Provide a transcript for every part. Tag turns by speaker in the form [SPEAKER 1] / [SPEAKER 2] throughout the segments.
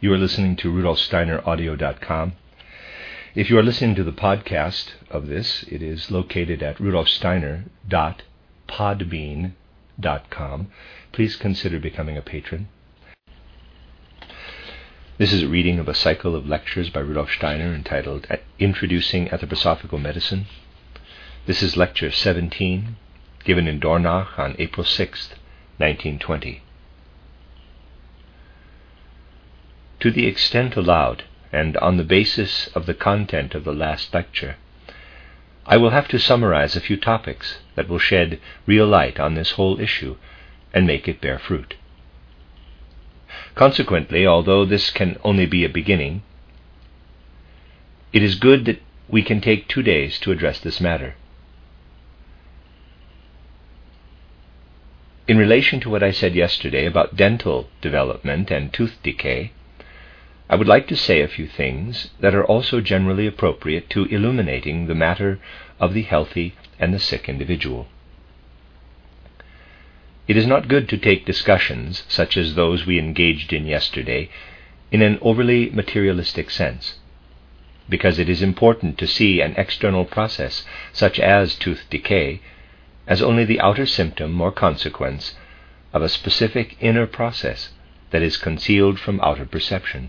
[SPEAKER 1] You are listening to RudolfSteinerAudio.com. If you are listening to the podcast of this, it is located at rudolfsteiner.podbean.com. Please consider becoming a patron. This is a reading of a cycle of lectures by Rudolf Steiner entitled Introducing Anthroposophical Medicine. This is lecture 17, given in Dornach on April 6, 1920. To the extent allowed, and on the basis of the content of the last lecture, I will have to summarize a few topics that will shed real light on this whole issue and make it bear fruit. Consequently, although this can only be a beginning, it is good that we can take 2 days to address this matter. In relation to what I said yesterday about dental development and tooth decay, I would like to say a few things that are also generally appropriate to illuminating the matter of the healthy and the sick individual. It is not good to take discussions such as those we engaged in yesterday in an overly materialistic sense, because it is important to see an external process such as tooth decay as only the outer symptom or consequence of a specific inner process that is concealed from outer perception.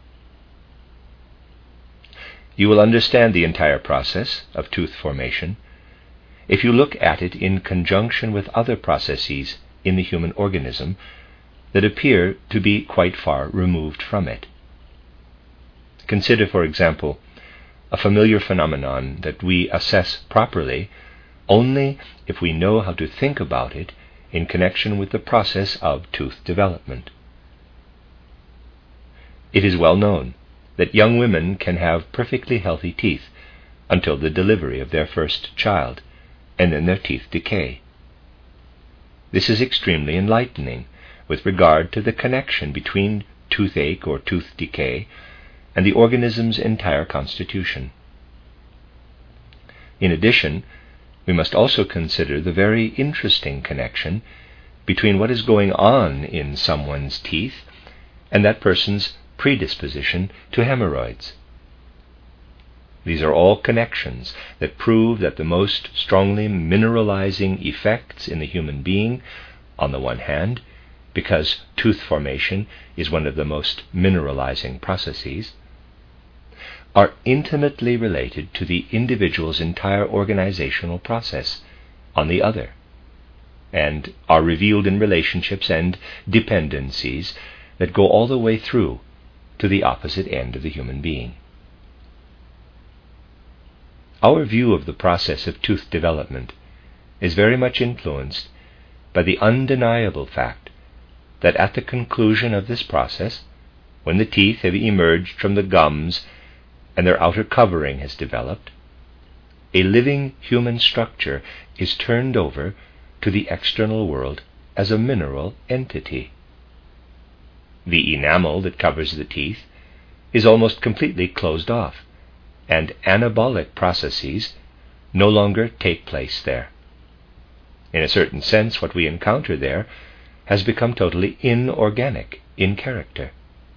[SPEAKER 1] You will understand the entire process of tooth formation if you look at it in conjunction with other processes in the human organism that appear to be quite far removed from it. Consider, for example, a familiar phenomenon that we assess properly only if we know how to think about it in connection with the process of tooth development. It is well known that young women can have perfectly healthy teeth until the delivery of their first child, and then their teeth decay. This is extremely enlightening with regard to the connection between toothache or tooth decay and the organism's entire constitution. In addition, we must also consider the very interesting connection between what is going on in someone's teeth and that person's predisposition to hemorrhoids. These are all connections that prove that the most strongly mineralizing effects in the human being, on the one hand, because tooth formation is one of the most mineralizing processes, are intimately related to the individual's entire organizational process, on the other, and are revealed in relationships and dependencies that go all the way through to the opposite end of the human being. Our view of the process of tooth development is very much influenced by the undeniable fact that at the conclusion of this process, when the teeth have emerged from the gums and their outer covering has developed, a living human structure is turned over to the external world as a mineral entity. The enamel that covers the teeth is almost completely closed off, and anabolic processes no longer take place there. In a certain sense, what we encounter there has become totally inorganic in character.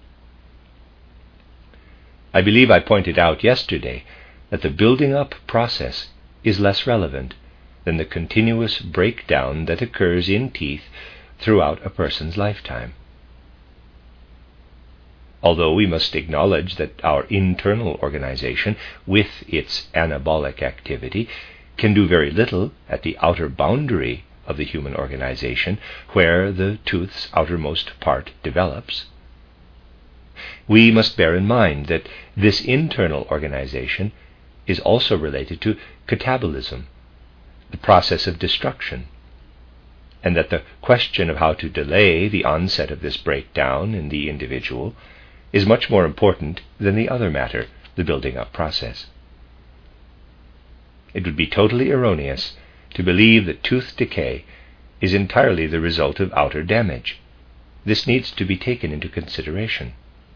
[SPEAKER 1] I believe I pointed out yesterday that the building up process is less relevant than the continuous breakdown that occurs in teeth throughout a person's lifetime. Although we must acknowledge that our internal organization, with its anabolic activity, can do very little at the outer boundary of the human organization, where the tooth's outermost part develops, we must bear in mind that this internal organization is also related to catabolism, the process of destruction, and that the question of how to delay the onset of this breakdown in the individual is much more important than the other matter, the building up process. It would be totally erroneous to believe that tooth decay is entirely the result of outer damage. This needs to be taken into consideration.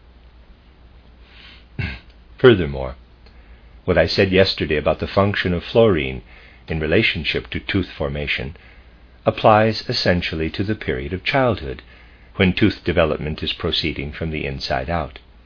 [SPEAKER 1] Furthermore, what I said yesterday about the function of fluorine in relationship to tooth formation applies essentially to the period of childhood, when tooth development is proceeding from the inside out.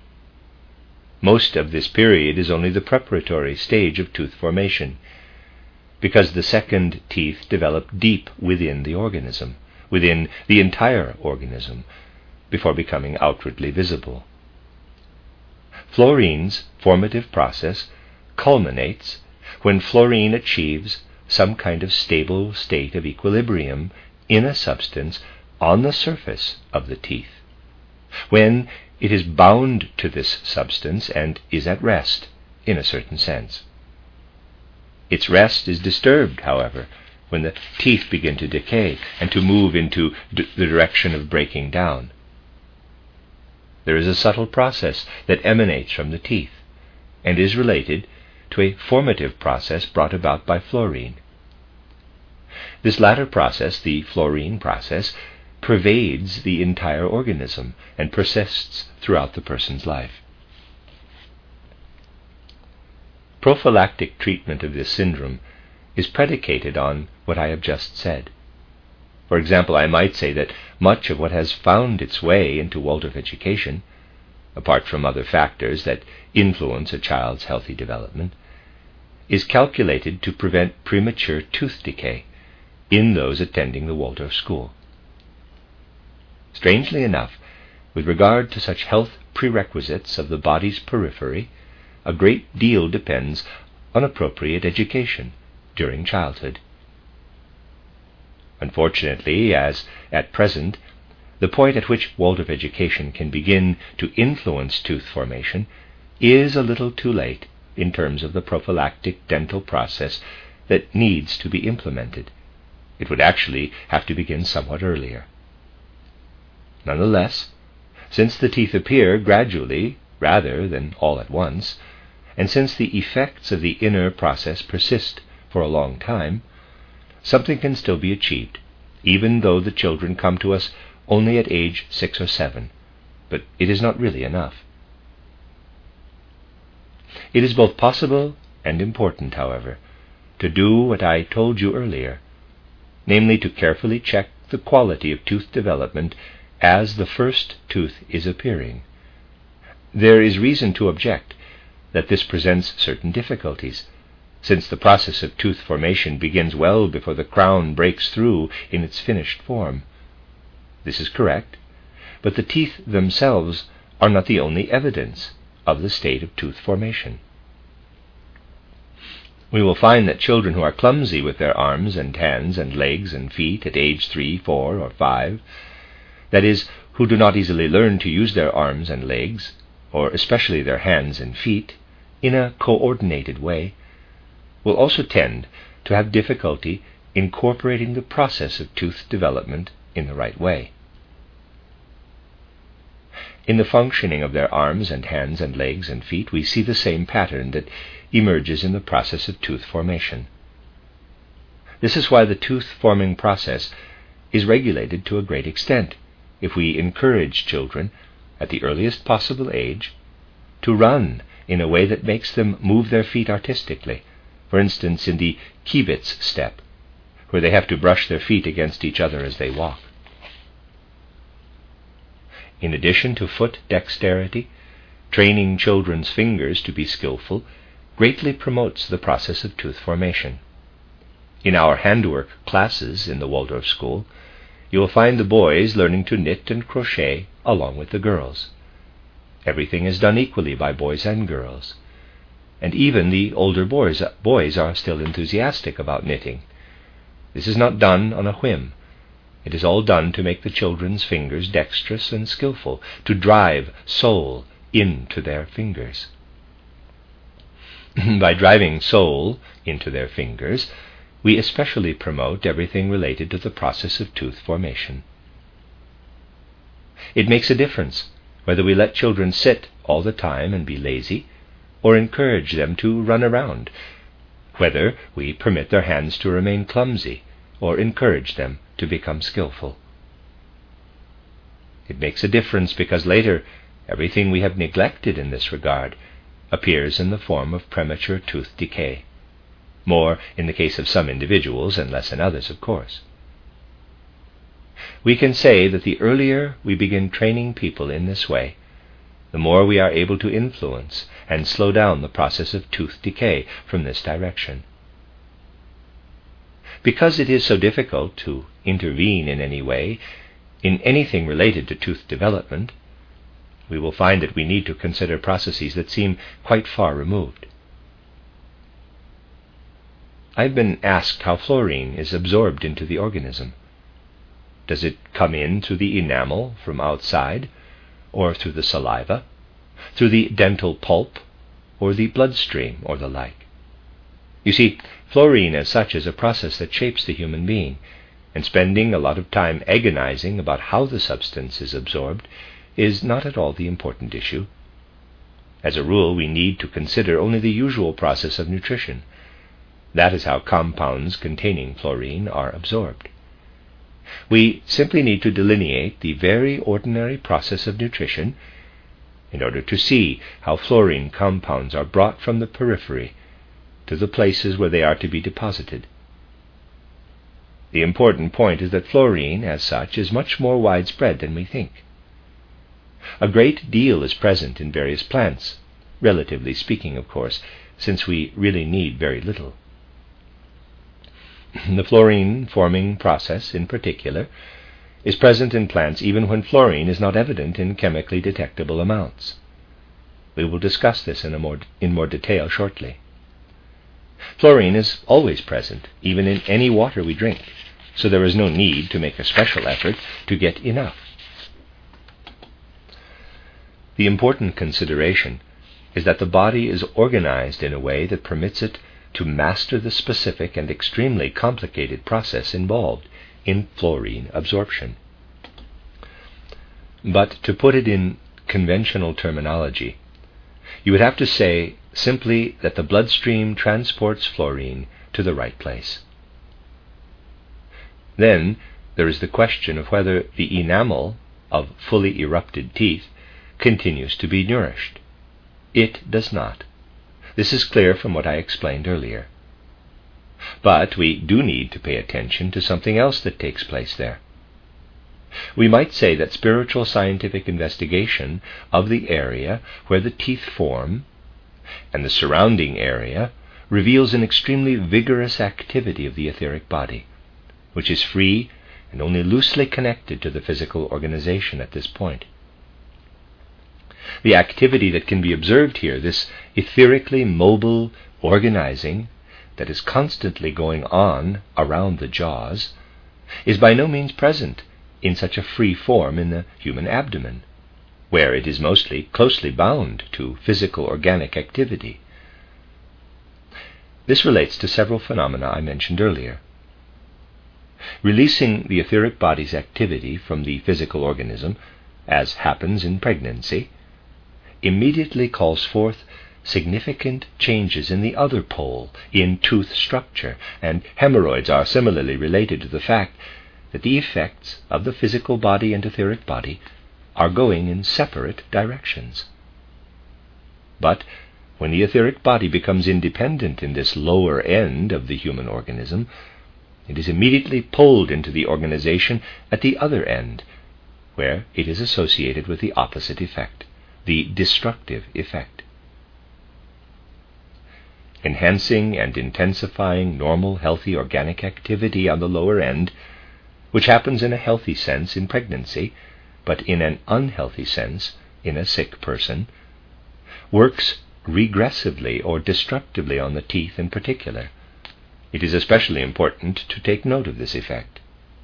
[SPEAKER 1] most of this period is only the preparatory stage of tooth formation, because the second teeth develop deep within the organism, within the entire organism, before becoming outwardly visible. Florine's formative process culminates when Florine achieves some kind of stable state of equilibrium in a substance on the surface of the teeth, when it is bound to this substance and is at rest in a certain sense. Its rest is disturbed, however, when the teeth begin to decay and to move into the direction of breaking down. There is a subtle process that emanates from the teeth and is related to a formative process brought about by Florine. This latter process, the Florine process, pervades the entire organism and persists throughout the person's life. Prophylactic treatment of this syndrome is predicated on what I have just said. For example, I might say that much of what has found its way into Waldorf education, apart from other factors that influence a child's healthy development, is calculated to prevent premature tooth decay in those attending the Waldorf school. Strangely enough, with regard to such health prerequisites of the body's periphery, a great deal depends on appropriate education during childhood. Unfortunately, as at present, the point at which Waldorf education can begin to influence tooth formation is a little too late in terms of the prophylactic dental process that needs to be implemented. It would actually have to begin somewhat earlier. Nonetheless, since the teeth appear gradually rather than all at once, and since the effects of the inner process persist for a long time, something can still be achieved, even though the children come to us only at age 6 or 7, but it is not really enough. It is both possible and important, however, to do what I told you earlier, namely to carefully check the quality of tooth development as the first tooth is appearing. There is reason to object that this presents certain difficulties, since the process of tooth formation begins well before the crown breaks through in its finished form. This is correct, but the teeth themselves are not the only evidence of the state of tooth formation. We will find that children who are clumsy with their arms and hands and legs and feet at age 3, 4, or 5, that is, who do not easily learn to use their arms and legs, or especially their hands and feet, in a coordinated way, will also tend to have difficulty incorporating the process of tooth development in the right way. In the functioning of their arms and hands and legs and feet, we see the same pattern that emerges in the process of tooth formation. This is why the tooth-forming process is regulated to a great extent if we encourage children, at the earliest possible age, to run in a way that makes them move their feet artistically, for instance in the kibitz step, where they have to brush their feet against each other as they walk. In addition to foot dexterity, training children's fingers to be skillful greatly promotes the process of tooth formation. In our handwork classes in the Waldorf school, you will find the boys learning to knit and crochet along with the girls. Everything is done equally by boys and girls, and even the older boys are still enthusiastic about knitting. This is not done on a whim. It is all done to make the children's fingers dexterous and skillful, to drive soul into their fingers. By driving soul into their fingers, we especially promote everything related to the process of tooth formation. It makes a difference whether we let children sit all the time and be lazy, or encourage them to run around, whether we permit their hands to remain clumsy, or encourage them to become skillful. It makes a difference because later everything we have neglected in this regard appears in the form of premature tooth decay, more in the case of some individuals and less in others, of course. We can say that the earlier we begin training people in this way, the more we are able to influence and slow down the process of tooth decay from this direction. Because it is so difficult to intervene in any way in anything related to tooth development, we will find that we need to consider processes that seem quite far removed. I've been asked how fluorine is absorbed into the organism. Does it come in through the enamel from outside, or through the saliva, through the dental pulp, or the bloodstream, or the like? You see, fluorine as such is a process that shapes the human being, and spending a lot of time agonizing about how the substance is absorbed is not at all the important issue. As a rule, we need to consider only the usual process of nutrition. That is how compounds containing fluorine are absorbed. We simply need to delineate the very ordinary process of nutrition in order to see how fluorine compounds are brought from the periphery to the places where they are to be deposited. The important point is that fluorine, as such, is much more widespread than we think. A great deal is present in various plants, relatively speaking, of course, since we really need very little. The fluorine-forming process, in particular, is present in plants even when fluorine is not evident in chemically detectable amounts. We will discuss this in more detail shortly. Fluorine is always present, even in any water we drink, so there is no need to make a special effort to get enough. The important consideration is that the body is organized in a way that permits it to master the specific and extremely complicated process involved in fluorine absorption. But to put it in conventional terminology, you would have to say simply that the bloodstream transports fluorine to the right place. Then there is the question of whether the enamel of fully erupted teeth continues to be nourished. It does not. This is clear from what I explained earlier. But we do need to pay attention to something else that takes place there. We might say that spiritual scientific investigation of the area where the teeth form and the surrounding area reveals an extremely vigorous activity of the etheric body, which is free and only loosely connected to the physical organization at this point. The activity that can be observed here, this etherically mobile organizing that is constantly going on around the jaws, is by no means present in such a free form in the human abdomen, where it is mostly closely bound to physical organic activity. This relates to several phenomena I mentioned earlier. Releasing the etheric body's activity from the physical organism, as happens in pregnancy, immediately calls forth significant changes in the other pole, in tooth structure, and hemorrhoids are similarly related to the fact that the effects of the physical body and etheric body are going in separate directions. But when the etheric body becomes independent in this lower end of the human organism, it is immediately pulled into the organization at the other end, where it is associated with the opposite effect, the destructive effect. Enhancing and intensifying normal, healthy, organic activity on the lower end, which happens in a healthy sense in pregnancy, but in an unhealthy sense in a sick person, works regressively or destructively on the teeth in particular. It is especially important to take note of this effect.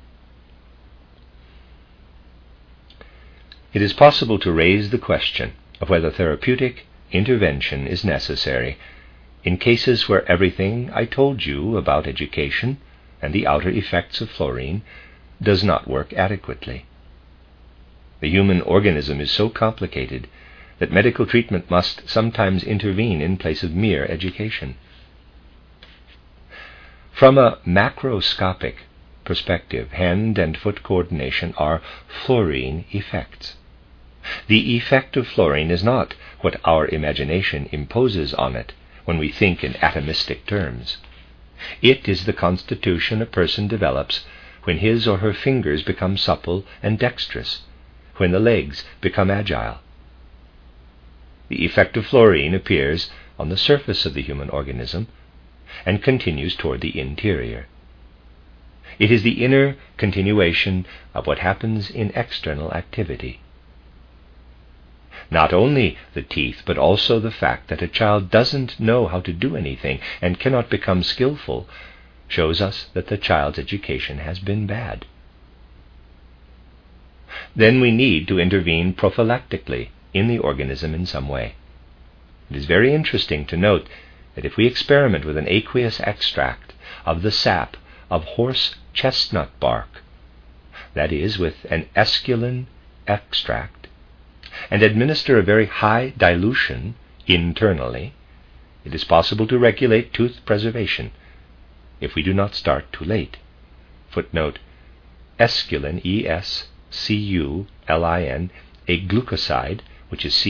[SPEAKER 1] It is possible to raise the question of whether therapeutic intervention is necessary in cases where everything I told you about education and the outer effects of fluorine does not work adequately. The human organism is so complicated that medical treatment must sometimes intervene in place of mere education. From a macroscopic perspective, hand and foot coordination are fluorine effects. The effect of fluorine is not what our imagination imposes on it when we think in atomistic terms. It is the constitution a person develops when his or her fingers become supple and dexterous, when the legs become agile. the effect of fluorine appears on the surface of the human organism and continues toward the interior. It is the inner continuation of what happens in external activity. Not only the teeth, but also the fact that a child doesn't know how to do anything and cannot become skillful shows us that the child's education has been bad. Then we need to intervene prophylactically in the organism in some way. It is very interesting to note that if we experiment with an aqueous extract of the sap of horse chestnut bark, that is, with an esculin extract, and administer a very high dilution internally, it is possible to regulate tooth preservation if we do not start too late. Footnote: esculin, E-S-C-U-L-I-N, a glucoside, which is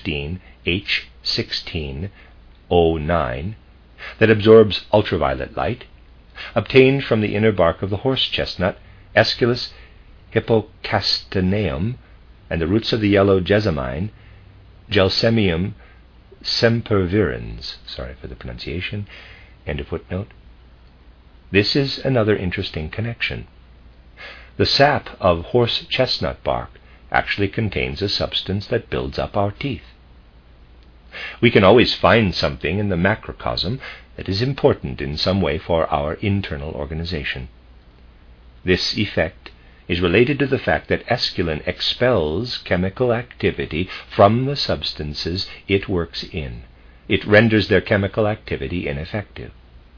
[SPEAKER 1] C15H16O9, that absorbs ultraviolet light, obtained from the inner bark of the horse chestnut, Aesculus hippocastaneum, and the roots of the yellow jessamine, Gelsemium sempervirens. Sorry for the pronunciation. End of footnote. This is another interesting connection. The sap of horse chestnut bark actually contains a substance that builds up our teeth. We can always find something in the macrocosm that is important in some way for our internal organization. This effect is related to the fact that esculin expels chemical activity from the substances it works in. It renders their chemical activity ineffective.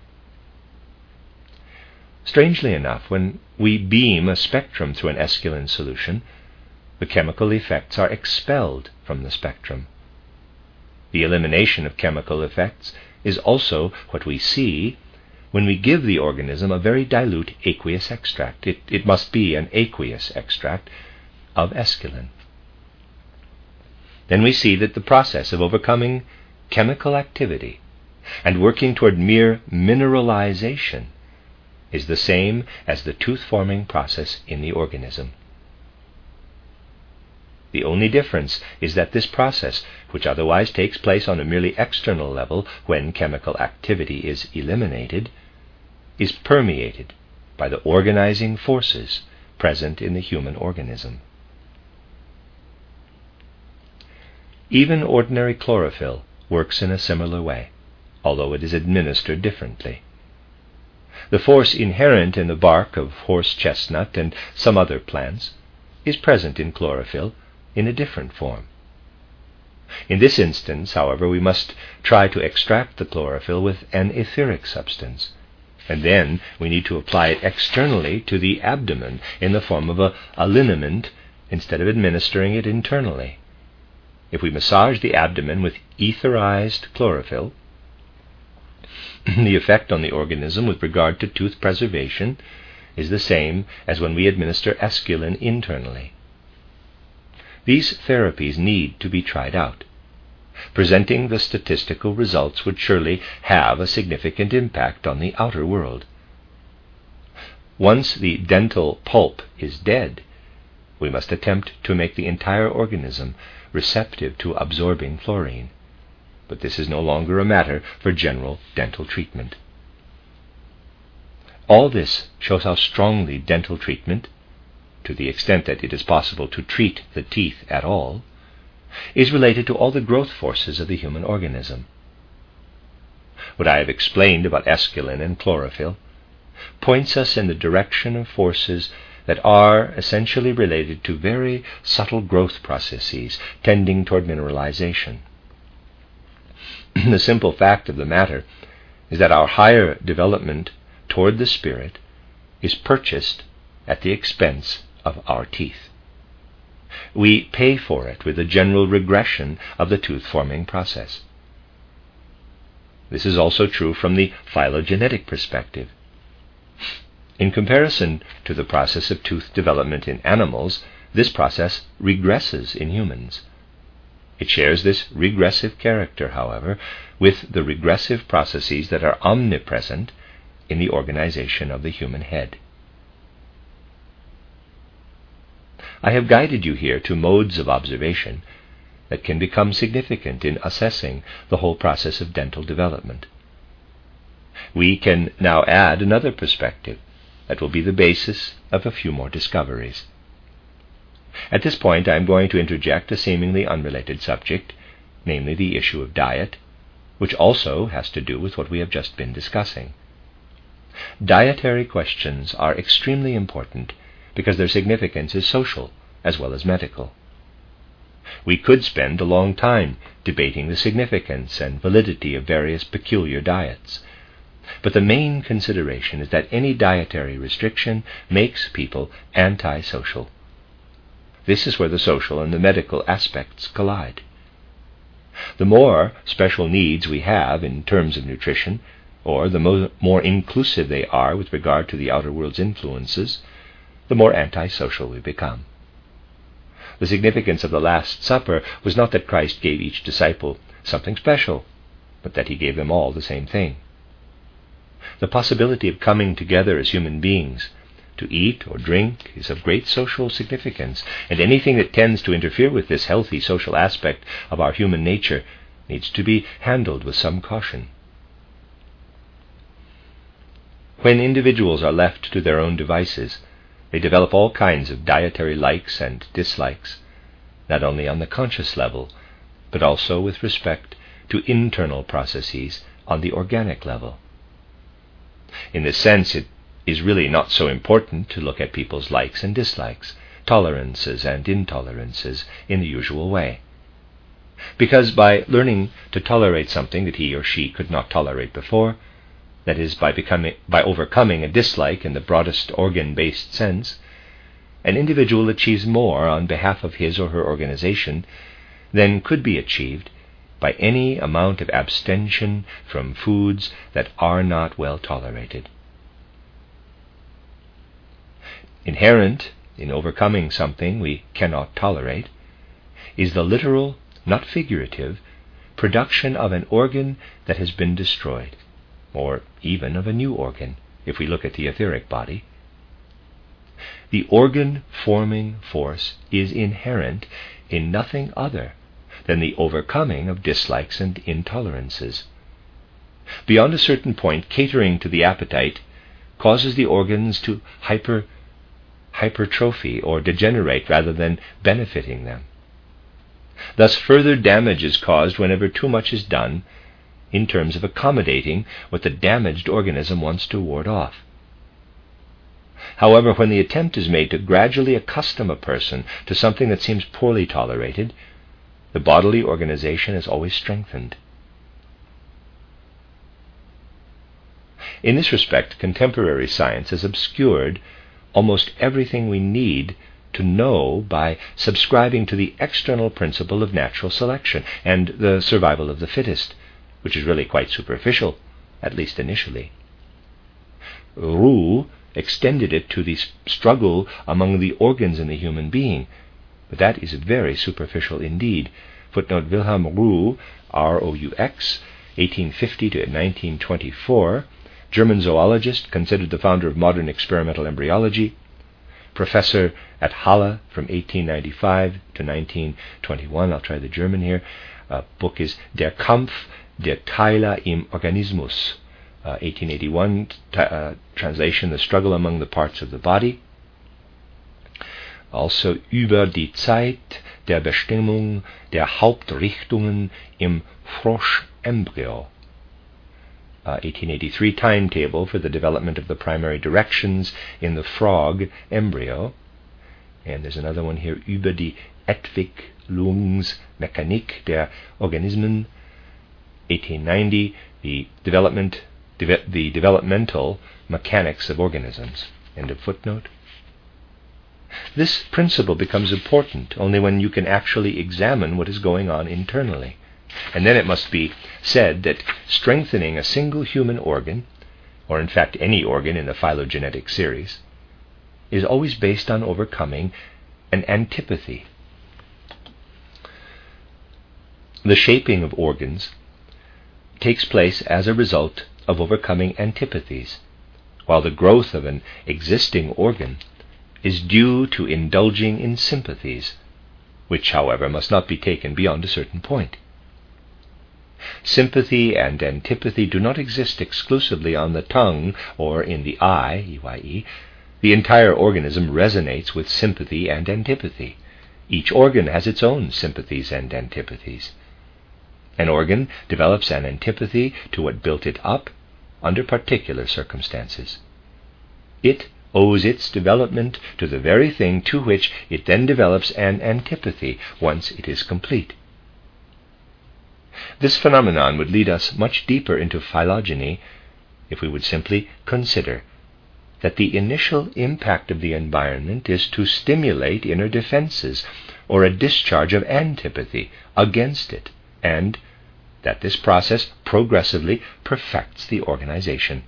[SPEAKER 1] Strangely enough, when we beam a spectrum through an esculin solution, the chemical effects are expelled from the spectrum. The elimination of chemical effects is also what we see when we give the organism a very dilute aqueous extract. It must be an aqueous extract of esculin. Then we see that the process of overcoming chemical activity and working toward mere mineralization is the same as the tooth-forming process in the organism. The only difference is that this process, which otherwise takes place on a merely external level when chemical activity is eliminated, is permeated by the organizing forces present in the human organism. Even ordinary chlorophyll works in a similar way, although it is administered differently. The force inherent in the bark of horse chestnut and some other plants is present in chlorophyll in a different form. In this instance, however, we must try to extract the chlorophyll with an etheric substance, and then we need to apply it externally to the abdomen in the form of a liniment instead of administering it internally. If we massage the abdomen with etherized chlorophyll, the effect on the organism with regard to tooth preservation is the same as when we administer esculin internally. These therapies need to be tried out. Presenting the statistical results would surely have a significant impact on the outer world. Once the dental pulp is dead, we must attempt to make the entire organism receptive to absorbing fluorine. But this is no longer a matter for general dental treatment. All this shows how strongly dental treatment, to the extent that it is possible to treat the teeth at all, is related to all the growth forces of the human organism. What I have explained about esculin and chlorophyll points us in the direction of forces that are essentially related to very subtle growth processes tending toward mineralization. The simple fact of the matter is that our higher development toward the spirit is purchased at the expense of our teeth. We pay for it with a general regression of the tooth-forming process. This is also true from the phylogenetic perspective. In comparison to the process of tooth development in animals, this process regresses in humans. It shares this regressive character, however, with the regressive processes that are omnipresent in the organization of the human head. I have guided you here to modes of observation that can become significant in assessing the whole process of dental development. We can now add another perspective that will be the basis of a few more discoveries. At this point, I am going to interject a seemingly unrelated subject, namely the issue of diet, which also has to do with what we have just been discussing. Dietary questions are extremely important because their significance is social as well as medical. We could spend a long time debating the significance and validity of various peculiar diets, but the main consideration is that any dietary restriction makes people antisocial. This is where the social and the medical aspects collide. The more special needs we have in terms of nutrition, or the more inclusive they are with regard to the outer world's influences, the more antisocial we become. The significance of the Last Supper was not that Christ gave each disciple something special, but that he gave them all the same thing. The possibility of coming together as human beings to eat or drink is of great social significance, and anything that tends to interfere with this healthy social aspect of our human nature needs to be handled with some caution. When individuals are left to their own devices, they develop all kinds of dietary likes and dislikes, not only on the conscious level, but also with respect to internal processes on the organic level. In this sense, it is really not so important to look at people's likes and dislikes, tolerances and intolerances in the usual way. Because by learning to tolerate something that he or she could not tolerate before, that is, by overcoming a dislike in the broadest organ-based sense, an individual achieves more on behalf of his or her organization than could be achieved by any amount of abstention from foods that are not well tolerated. Inherent in overcoming something we cannot tolerate is the literal, not figurative, production of an organ that has been destroyed, or even of a new organ, if we look at the etheric body. The organ-forming force is inherent in nothing other than the overcoming of dislikes and intolerances. Beyond a certain point, catering to the appetite causes the organs to hypertrophy or degenerate rather than benefiting them. Thus further damage is caused whenever too much is done in terms of accommodating what the damaged organism wants to ward off. However, when the attempt is made to gradually accustom a person to something that seems poorly tolerated, the bodily organization is always strengthened. In this respect, contemporary science has obscured almost everything we need to know by subscribing to the external principle of natural selection and the survival of the fittest, which is really quite superficial, at least initially. Roux extended it to the struggle among the organs in the human being, but that is very superficial indeed. Footnote: Wilhelm Roux, R-O-U-X, 1850 to 1924, German zoologist, considered the founder of modern experimental embryology, professor at Halle from 1895 to 1921. I'll try the German here. Book is Der Kampf der Teile im Organismus, 1881, translation, The Struggle Among the Parts of the Body. Also Über die Zeit der Bestimmung der Hauptrichtungen im Froschembryo, 1883, timetable for the development of the primary directions in the frog embryo. And there's another one here, Über die Entwicklungsmechanik der Organismen, 1890, the developmental mechanics of organisms. End of footnote. This principle becomes important only when you can actually examine what is going on internally. And then it must be said that strengthening a single human organ, or in fact any organ in the phylogenetic series, is always based on overcoming an antipathy. The shaping of organs takes place as a result of overcoming antipathies, while the growth of an existing organ is due to indulging in sympathies. which, however, must not be taken beyond a certain point. Sympathy and antipathy do not exist exclusively on the tongue or in the eye, EYE. The entire organism resonates with sympathy and antipathy. Each organ has its own sympathies and antipathies. An organ develops an antipathy to what built it up under particular circumstances. It owes its development to the very thing to which it then develops an antipathy once it is complete. This phenomenon would lead us much deeper into phylogeny if we would simply consider that the initial impact of the environment is to stimulate inner defenses or a discharge of antipathy against it, and that this process progressively perfects the organization.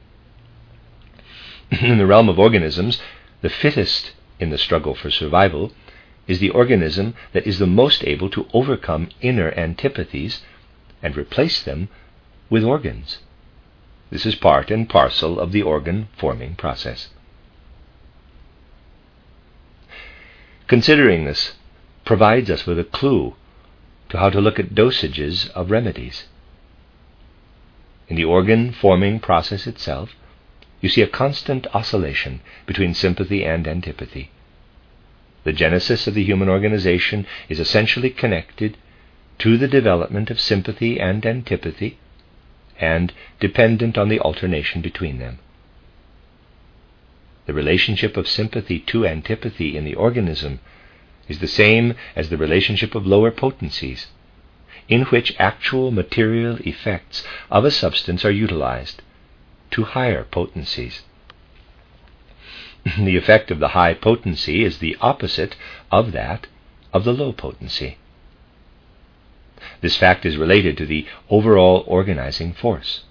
[SPEAKER 1] In the realm of organisms, the fittest in the struggle for survival is the organism that is the most able to overcome inner antipathies and replace them with organs. This is part and parcel of the organ-forming process. Considering this provides us with a clue to how to look at dosages of remedies. In the organ-forming process itself, you see a constant oscillation between sympathy and antipathy. The genesis of the human organization is essentially connected to the development of sympathy and antipathy, and dependent on the alternation between them. The relationship of sympathy to antipathy in the organism is the same as the relationship of lower potencies, in which actual material effects of a substance are utilized to higher potencies. The effect of the high potency is the opposite of that of the low potency. This fact is related to the overall organizing force.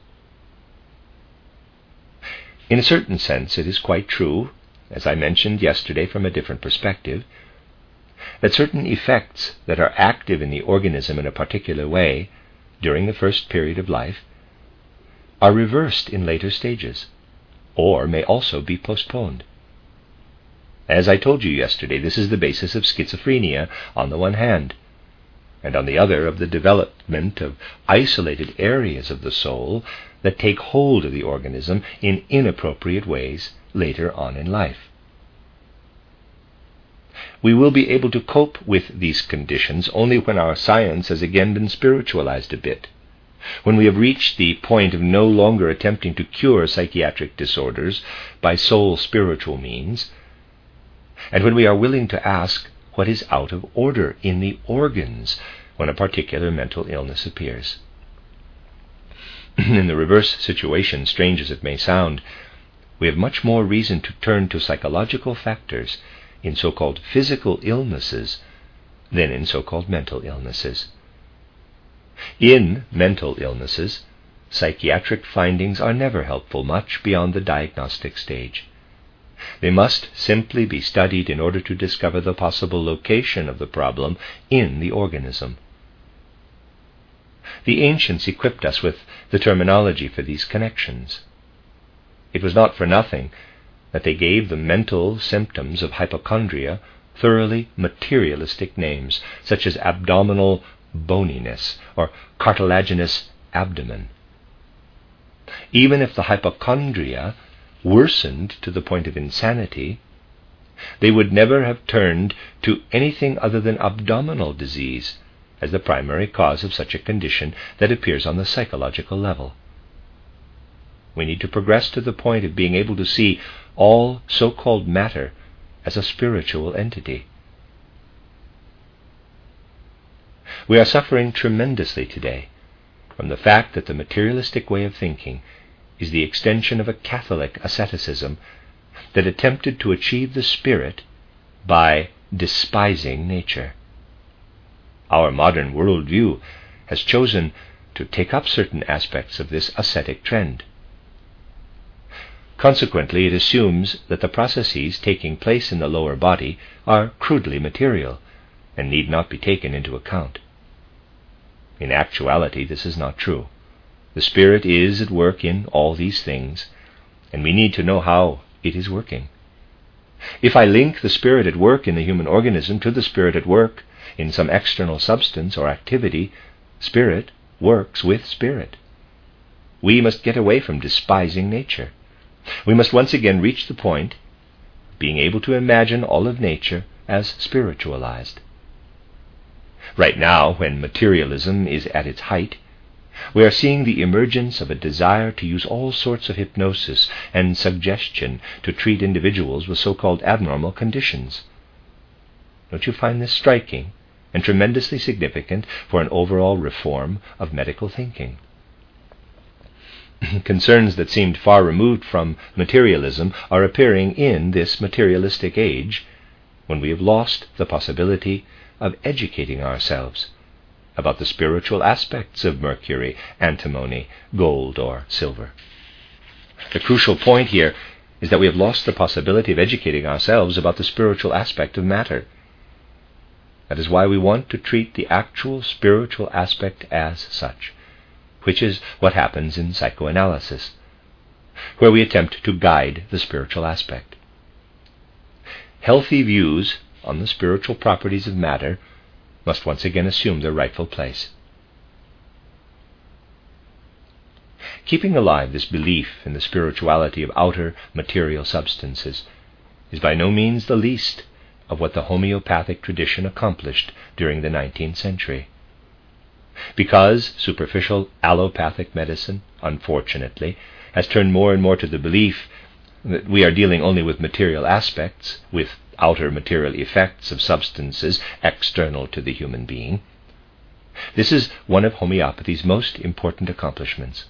[SPEAKER 1] In a certain sense, it is quite true, as I mentioned yesterday from a different perspective, that certain effects that are active in the organism in a particular way during the first period of life are reversed in later stages, or may also be postponed. As I told you yesterday, this is the basis of schizophrenia on the one hand, and on the other of the development of isolated areas of the soul that take hold of the organism in inappropriate ways later on in life. We will be able to cope with these conditions only when our science has again been spiritualized a bit, when we have reached the point of no longer attempting to cure psychiatric disorders by sole spiritual means, and when we are willing to ask what is out of order in the organs when a particular mental illness appears. In the reverse situation, strange as it may sound, we have much more reason to turn to psychological factors in so-called physical illnesses than in so-called mental illnesses. In mental illnesses, psychiatric findings are never helpful much beyond the diagnostic stage. They must simply be studied in order to discover the possible location of the problem in the organism. The ancients equipped us with the terminology for these connections. It was not for nothing that they gave the mental symptoms of hypochondria thoroughly materialistic names, such as abdominal boniness or cartilaginous abdomen. Even if the hypochondria worsened to the point of insanity, they would never have turned to anything other than abdominal disease as the primary cause of such a condition that appears on the psychological level. We need to progress to the point of being able to see all so-called matter as a spiritual entity. We are suffering tremendously today from the fact that the materialistic way of thinking is the extension of a Catholic asceticism that attempted to achieve the spirit by despising nature. Our modern worldview has chosen to take up certain aspects of this ascetic trend. Consequently, it assumes that the processes taking place in the lower body are crudely material and need not be taken into account. In actuality, this is not true. The Spirit is at work in all these things, and we need to know how it is working. If I link the Spirit at work in the human organism to the Spirit at work in some external substance or activity, spirit works with spirit. We must get away from despising nature. We must once again reach the point of being able to imagine all of nature as spiritualized. Right now, when materialism is at its height, we are seeing the emergence of a desire to use all sorts of hypnosis and suggestion to treat individuals with so-called abnormal conditions. Don't you find this striking and tremendously significant for an overall reform of medical thinking? Concerns that seemed far removed from materialism are appearing in this materialistic age, when we have lost the possibility of educating ourselves about the spiritual aspects of mercury, antimony, gold, or silver. The crucial point here is that we have lost the possibility of educating ourselves about the spiritual aspect of matter. That is why we want to treat the actual spiritual aspect as such, which is what happens in psychoanalysis, where we attempt to guide the spiritual aspect. Healthy views on the spiritual properties of matter must once again assume their rightful place. Keeping alive this belief in the spirituality of outer material substances is by no means the least of what the homeopathic tradition accomplished during the 19th century. Because superficial allopathic medicine, unfortunately, has turned more and more to the belief that we are dealing only with material aspects, with outer material effects of substances external to the human being. This is one of homeopathy's most important accomplishments.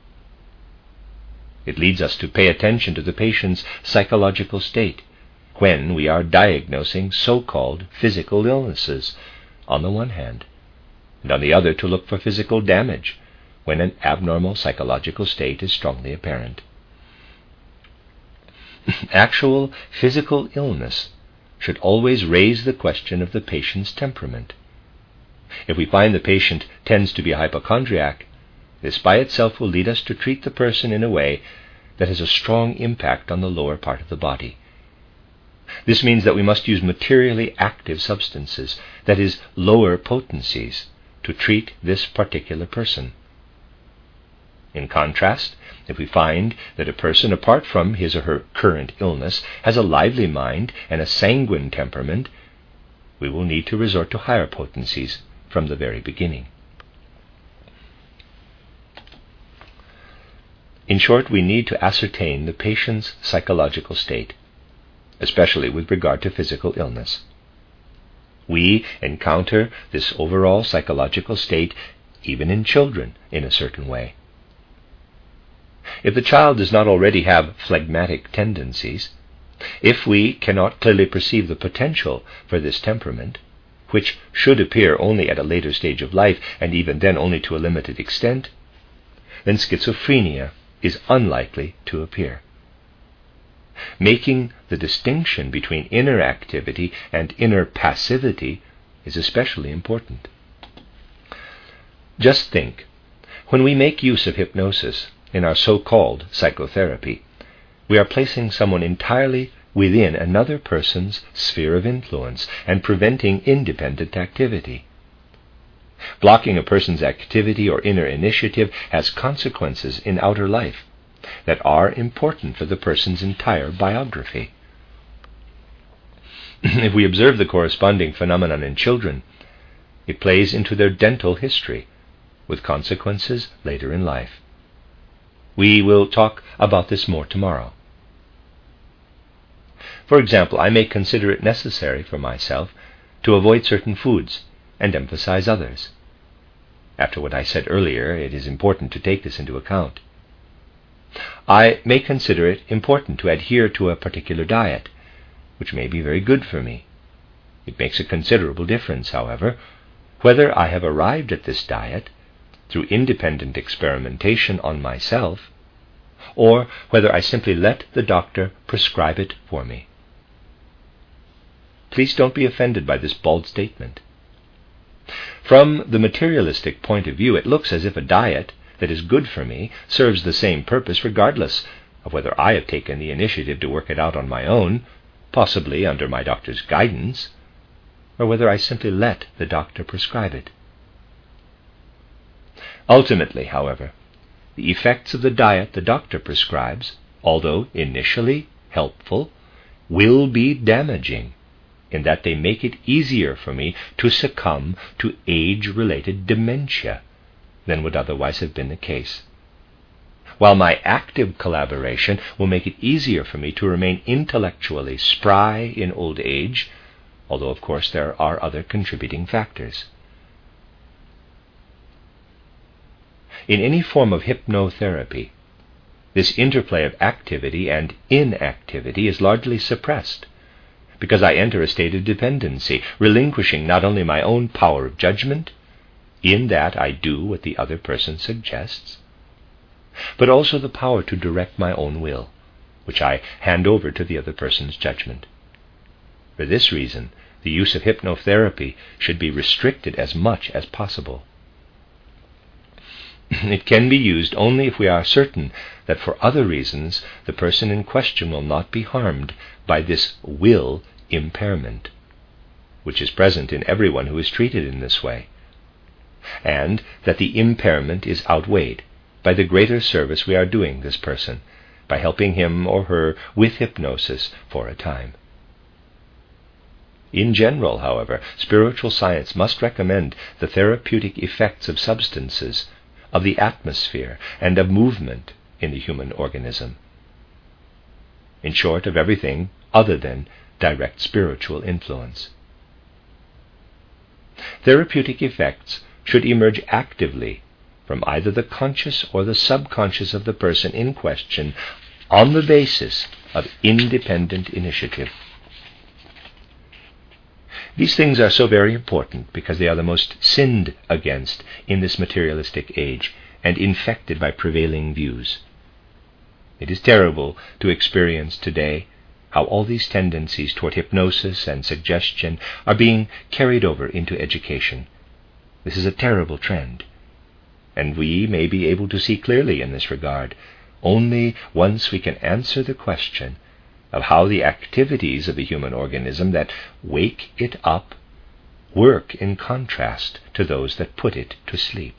[SPEAKER 1] It leads us to pay attention to the patient's psychological state when we are diagnosing so-called physical illnesses, on the one hand, and on the other to look for physical damage when an abnormal psychological state is strongly apparent. Actual physical illness should always raise the question of the patient's temperament. If we find the patient tends to be a hypochondriac, this by itself will lead us to treat the person in a way that has a strong impact on the lower part of the body. This means that we must use materially active substances, that is, lower potencies, to treat this particular person. In contrast, if we find that a person, apart from his or her current illness, has a lively mind and a sanguine temperament, we will need to resort to higher potencies from the very beginning. In short, we need to ascertain the patient's psychological state, especially with regard to physical illness. We encounter this overall psychological state even in children in a certain way. If the child does not already have phlegmatic tendencies, if we cannot clearly perceive the potential for this temperament, which should appear only at a later stage of life, and even then only to a limited extent, then schizophrenia is unlikely to appear. Making the distinction between inner activity and inner passivity is especially important. Just think, when we make use of hypnosis in our so-called psychotherapy, we are placing someone entirely within another person's sphere of influence and preventing independent activity. Blocking a person's activity or inner initiative has consequences in outer life that are important for the person's entire biography. If we observe the corresponding phenomenon in children, it plays into their dental history, with consequences later in life. We will talk about this more tomorrow. For example, I may consider it necessary for myself to avoid certain foods and emphasize others. After what I said earlier, it is important to take this into account. I may consider it important to adhere to a particular diet, which may be very good for me. It makes a considerable difference, however, whether I have arrived at this diet through independent experimentation on myself, or whether I simply let the doctor prescribe it for me. Please don't be offended by this bald statement. From the materialistic point of view, it looks as if a diet that is good for me serves the same purpose regardless of whether I have taken the initiative to work it out on my own, possibly under my doctor's guidance. or whether I simply let the doctor prescribe it. Ultimately, however, the effects of the diet the doctor prescribes, although initially helpful, will be damaging in that they make it easier for me to succumb to age-related dementia than would otherwise have been the case, while my active collaboration will make it easier for me to remain intellectually spry in old age, although of course there are other contributing factors. In any form of hypnotherapy, this interplay of activity and inactivity is largely suppressed, because I enter a state of dependency, relinquishing not only my own power of judgment, in that I do what the other person suggests, but also the power to direct my own will, which I hand over to the other person's judgment. For this reason, the use of hypnotherapy should be restricted as much as possible. It can be used only if we are certain that for other reasons the person in question will not be harmed by this will impairment, which is present in everyone who is treated in this way, and that the impairment is outweighed by the greater service we are doing this person by helping him or her with hypnosis for a time. In general, however, spiritual science must recommend the therapeutic effects of substances, of the atmosphere, and of movement in the human organism. In short, of everything other than direct spiritual influence. Therapeutic effects should emerge actively from either the conscious or the subconscious of the person in question on the basis of independent initiative. These things are so very important because they are the most sinned against in this materialistic age and infected by prevailing views. It is terrible to experience today how all these tendencies toward hypnosis and suggestion are being carried over into education. This is a terrible trend, and we may be able to see clearly in this regard only once we can answer the question of how the activities of the human organism that wake it up work in contrast to those that put it to sleep.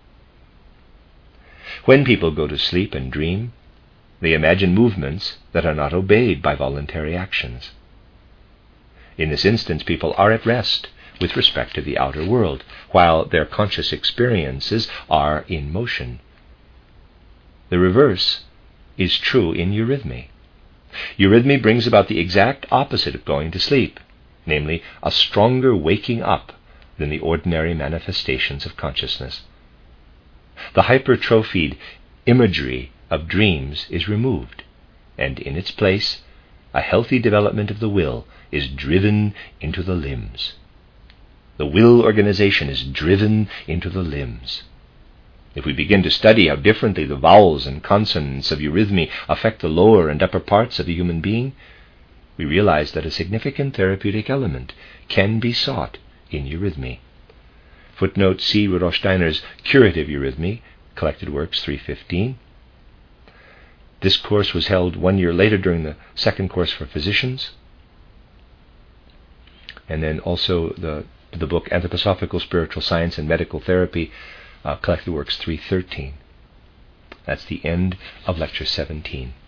[SPEAKER 1] When people go to sleep and dream, they imagine movements that are not obeyed by voluntary actions. In this instance, people are at rest with respect to the outer world, while their conscious experiences are in motion. The reverse is true in eurythmy. Eurythmy brings about the exact opposite of going to sleep, namely, a stronger waking up than the ordinary manifestations of consciousness. The hypertrophied imagery of dreams is removed, and in its place, a healthy development of the will is driven into the limbs. The will organization is driven into the limbs. If we begin to study how differently the vowels and consonants of eurythmy affect the lower and upper parts of the human being, we realize that a significant therapeutic element can be sought in eurythmy. Footnote C. Rudolf Steiner's Curative Eurythmy, Collected Works 315. This course was held 1 year later during the second course for physicians. And then also the book Anthroposophical Spiritual Science and Medical Therapy, Collected Works 313. That's the end of Lecture 17.